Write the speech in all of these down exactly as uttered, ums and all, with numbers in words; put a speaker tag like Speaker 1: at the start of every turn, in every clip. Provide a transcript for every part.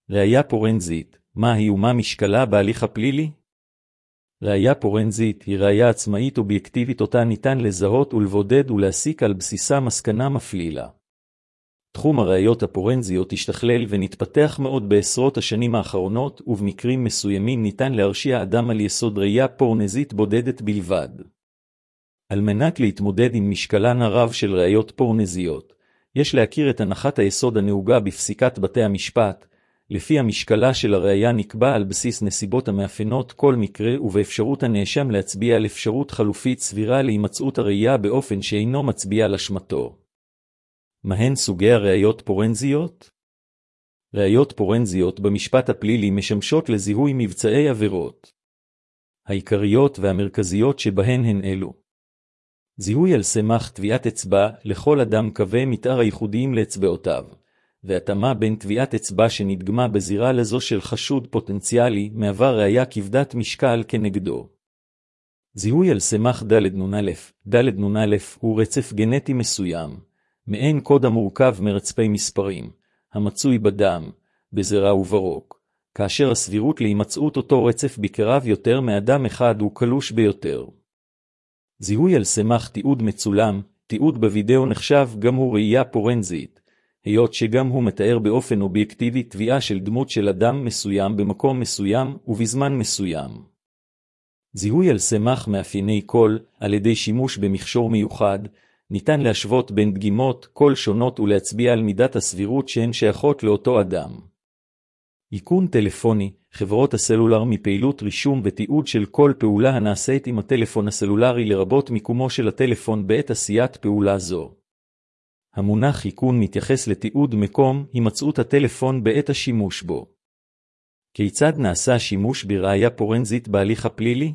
Speaker 1: ראיה פורנזית, מה היא ומה משקלה בהליך הפלילי? ראיה פורנזית היא ראיה עצמאית אובייקטיבית אותה ניתן לזהות ולבודד ולהסיק על בסיסה מסקנה מפלילה. תחום הראיות הפורנזיות השתכלל ונתפתח מאוד בעשרות השנים האחרונות, ובמקרים מסוימים ניתן להרשיע אדם על יסוד ראיה פורנזית בודדת בלבד. על מנת להתמודד עם משקלן הרב של ראיות פורנזיות, יש להכיר את הנחת היסוד הנהוגה בפסיקת בתי המשפט, לפי המשקלה של הראיה נקבע על בסיס נסיבות המאפיינות כל מקרה ובאפשרות הנאשם להצביע על אפשרות חלופית סבירה להימצאות הראיה באופן שאינו מצביע על אשמתו. מהן סוגי הראיות פורנזיות? ראיות פורנזיות במשפט הפלילי משמשות לזיהוי מבצעי עבירות. העיקריות והמרכזיות שבהן הן אלו. זיהוי על סמך טביעת אצבע לכל אדם קווי מתאר הייחודיים לאצבעותיו, והתאמה בין טביעת אצבע שנדגמה בזירה לזו של חשוד פוטנציאלי מהווה ראיה כבדת משקל כנגדו. זיהוי על סמך ד' נ' א', ד' נ' א' הוא רצף גנטי מסוים, מעין קוד המורכב מרצפי מספרים, המצוי בדם, בזרע וברוק, כאשר הסבירות להימצאות אותו רצף בקרב יותר מאדם אחד הוא קלוש ביותר. זיהוי על סמך תיעוד מצולם, תיעוד בווידאו נחשב גם הוא ראייה פורנזית, היות שגם הוא מתאר באופן אובייקטיבי טביעה של דמות של אדם מסוים במקום מסוים ובזמן מסוים. זיהוי על סמך מאפייני קול, על ידי שימוש במכשור מיוחד, ניתן להשוות בין דגימות קול שונות ולהצביע על מידת הסבירות שהן שייכות לאותו אדם. איכון טלפוני, חברות הסלולר מפעילות רישום ותיעוד של כל פעולה הנעשית עם הטלפון הסלולרי לרבות מיקומו של הטלפון בעת עשיית פעולה זו. המונח איכון מתייחס לתיעוד מקום הימצאות הטלפון בעת השימוש בו. כיצד נעשה שימוש בראיה פורנזית בהליך הפלילי?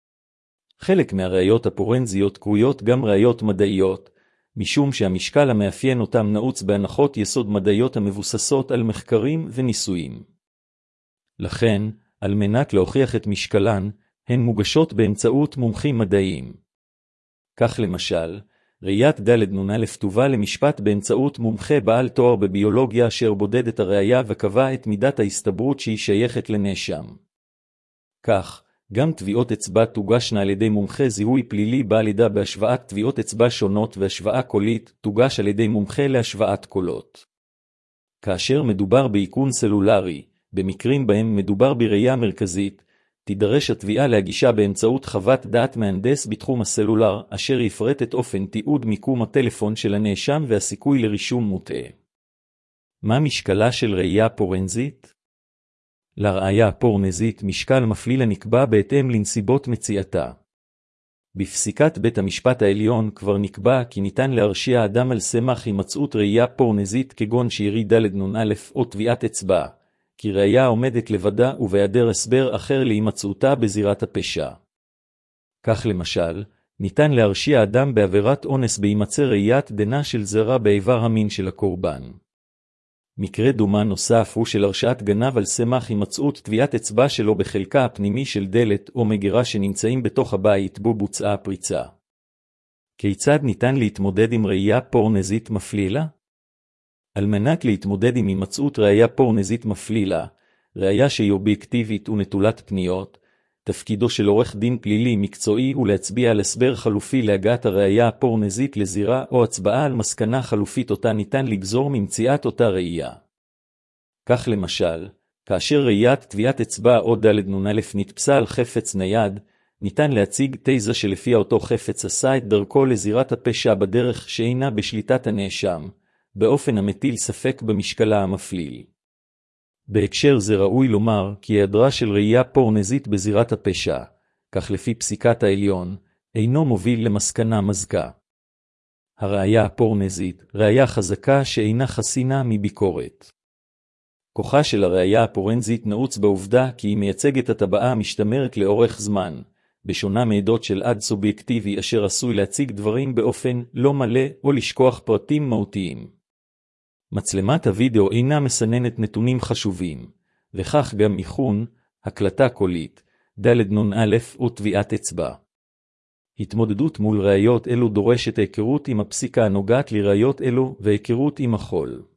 Speaker 1: חלק מהראיות הפורנזיות קרויות גם ראיות מדעיות, משום שהמשקל המאפיין אותם נעוץ בהנחות יסוד מדעיות המבוססות על מחקרים וניסויים. לכן, על מנת להוכיח את משקלן, הן מוגשות באמצעות מומחים מדעיים. כך למשל, ראיית ד' נ' א' תובא למשפט באמצעות מומחה בעל תואר בביולוגיה אשר בודד את הראיה וקבע את מידת ההסתברות שהיא שייכת לנאשם. כך, גם טביעות אצבע תוגשנה על ידי מומחה זיהוי פלילי בעל ידע בהשוואת טביעות אצבע שונות והשוואה קולית תוגש על ידי מומחה להשוואת קולות. כאשר מדובר באיכון סלולרי, במקרים בהם מדובר בראייה מרכזית, תידרש התביעה להגישה באמצעות חוות דעת מהנדס בתחום הסלולר, אשר יפרט את אופן תיעוד מיקום הטלפון של הנאשם והסיכוי לרישום מוטעה. מה משקלה של ראייה פורנזית? לראיה פורנזית משקל מפליל הנקבע בהתאם לנסיבות מציאתה. בפסיקת בית המשפט העליון כבר נקבע כי ניתן להרשיע אדם על סמך הימצאות ראייה פורנזית כגון שירי ד' נ' א' או טביעת אצבע, כי ראייה עומדת לבדה ובהיעדר הסבר אחר להימצאותה בזירת הפשע. כך למשל, ניתן להרשיע אדם בעבירת אונס בהימצא ראיית דנה של זרע באיבר המין של הקורבן. מקרה דומה נוסף הוא של הרשעת גנב על סמך הימצאות טביעת אצבע שלו בחלקה הפנימי של דלת או מגירה שנמצאים בתוך הבית בו בוצעה הפריצה. כיצד ניתן להתמודד עם ראייה פורנזית מפלילה? על מנת להתמודד עם הימצאות ראייה פורנזית מפלילה, ראייה שהיא אובייקטיבית ונטולת פניות, תפקידו של עורך דין פלילי מקצועי הוא להצביע על הסבר חלופי להגעת הראייה הפורנזית לזירה או הצבעה על מסקנה חלופית אותה ניתן לגזור ממציאת אותה ראייה. כך למשל, כאשר ראיית טביעת אצבע או ד' נ' א' נתפסה על חפץ נייד, ניתן להציג תזה שלפיה אותו חפץ עשה את דרכו לזירת הפשע בדרך שאינה בשליטת הנאשם, באופן המטיל ספק במשקלה המפליל. בהקשר זה ראוי לומר כי היעדרה של ראייה פורנזית בזירת הפשע, כך לפי פסיקת העליון, אינו מוביל למסקנה מזכה. הראייה הפורנזית, ראייה חזקה שאינה חסינה מביקורת. כוחה של הראייה הפורנזית נעוץ בעובדה כי היא מייצגת הטבעה המשתמרת לאורך זמן, בשונה מעדות של עד סובייקטיבי אשר עשוי להציג דברים באופן לא מלא או לשכוח פרטים מהותיים. מצלמת הוידאו אינה מסננת נתונים חשובים, וכך גם איכון, הקלטה קולית, ד' נ' א' או טביעת אצבע. התמודדות מול ראיות אלו דורשת היכרות עם הפסיקה הנוגעת לראיות אלו והיכרות עם החול.